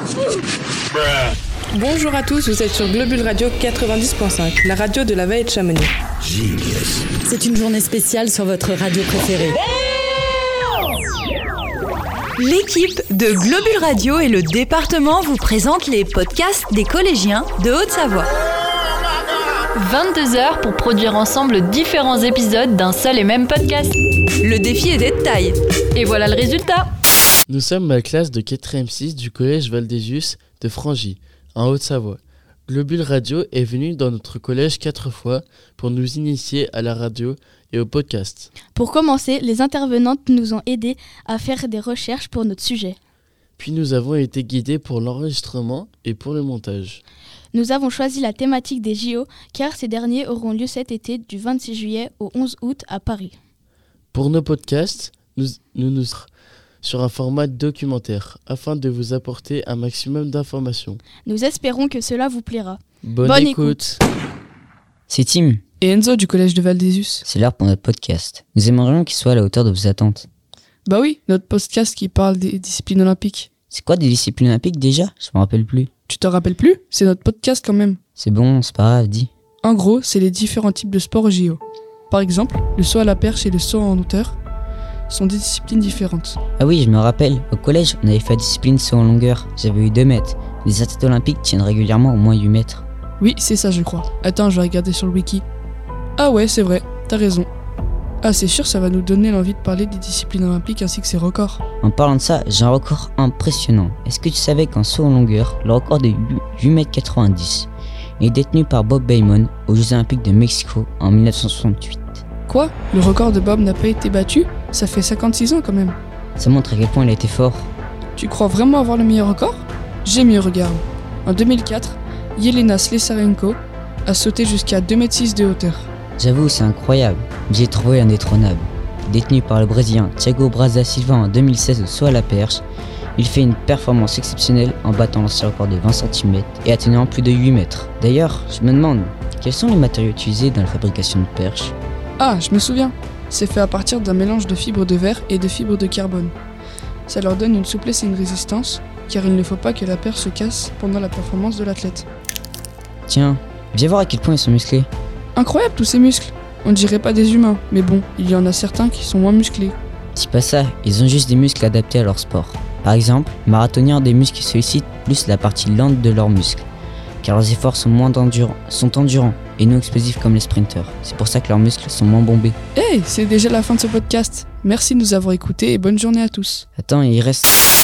Bonjour à tous, vous êtes sur Globule Radio 90.5, la radio de la vallée de Chamonix. C'est une journée spéciale sur votre radio préférée. L'équipe de Globule Radio et le département vous présentent les podcasts des collégiens de Haute-Savoie. 22h pour produire ensemble différents épisodes d'un seul et même podcast. Le défi était de taille. Et voilà le résultat. Nous sommes la classe de 4e 6 du collège Val-des-Us de Frangy, en Haute-Savoie. Globule Radio est venu dans notre collège 4 fois pour nous initier à la radio et au podcast. Pour commencer, les intervenantes nous ont aidés à faire des recherches pour notre sujet. Puis nous avons été guidés pour l'enregistrement et pour le montage. Nous avons choisi la thématique des JO car ces derniers auront lieu cet été du 26 juillet au 11 août à Paris. Pour nos podcasts, nous serons sur un format documentaire afin de vous apporter un maximum d'informations. Nous espérons que cela vous plaira. Bonne écoute. C'est Tim Et Enzo du collège de Val-des-Us. C'est l'heure pour notre podcast. Nous aimerions qu'il soit à la hauteur de vos attentes. Bah oui, notre podcast qui parle des disciplines olympiques. C'est quoi des disciplines olympiques déjà ? Je me rappelle plus. Tu te rappelles plus ? C'est notre podcast quand même. C'est bon, c'est pas grave, dis. En gros, c'est les différents types de sports aux JO. Par exemple, le saut à la perche et le saut en hauteur sont des disciplines différentes. Ah oui, je me rappelle, au collège, on avait fait la discipline saut en longueur. J'avais eu 2 mètres. Les athlètes olympiques tiennent régulièrement au moins 8 mètres. Oui, c'est ça je crois. Attends, je vais regarder sur le wiki. Ah ouais, c'est vrai, t'as raison. Ah c'est sûr, ça va nous donner l'envie de parler des disciplines olympiques ainsi que ses records. En parlant de ça, j'ai un record impressionnant. Est-ce que tu savais qu'en saut en longueur, le record de 8,90 m est détenu par Bob Beamon aux Jeux Olympiques de Mexico en 1968 ? Quoi ? Le record de Bob n'a pas été battu ? Ça fait 56 ans quand même. Ça montre à quel point il a été fort. Tu crois vraiment avoir le meilleur record ? J'ai mieux, regarde. En 2004, Yelena Slesarenko a sauté jusqu'à 2,6 m de hauteur. J'avoue, c'est incroyable. J'ai trouvé indétrônable. Détenu par le Brésilien Thiago Braz Silva en 2016 au saut à la perche, il fait une performance exceptionnelle en battant l'ancien record de 20 cm et atteignant plus de 8 mètres. D'ailleurs, je me demande, quels sont les matériaux utilisés dans la fabrication de perches ? Ah, je me souviens. C'est fait à partir d'un mélange de fibres de verre et de fibres de carbone. Ça leur donne une souplesse et une résistance, car il ne faut pas que la perche se casse pendant la performance de l'athlète. Tiens, viens voir à quel point ils sont musclés. Incroyable tous ces muscles. On dirait pas des humains, mais bon, il y en a certains qui sont moins musclés. C'est pas ça, ils ont juste des muscles adaptés à leur sport. Par exemple, les marathoniens ont des muscles qui sollicitent plus la partie lente de leurs muscles, car leurs efforts sont endurants et non explosifs comme les sprinteurs. C'est pour ça que leurs muscles sont moins bombés. Hey, c'est déjà la fin de ce podcast. Merci de nous avoir écoutés et bonne journée à tous. Attends, il reste...